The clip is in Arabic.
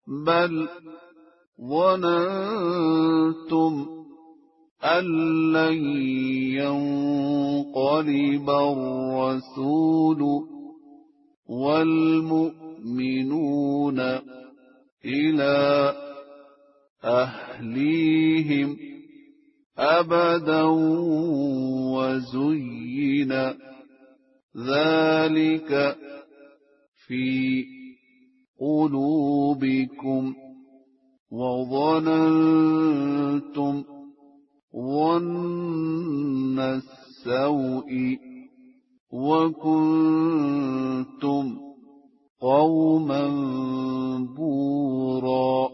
بل ظننتم أن لن ينقلب الرسول والمؤمنون إلى أهليهم أبدا وزين ذلك في قلوبكم وظننتم ظن السوء وكنتم قوما بورا.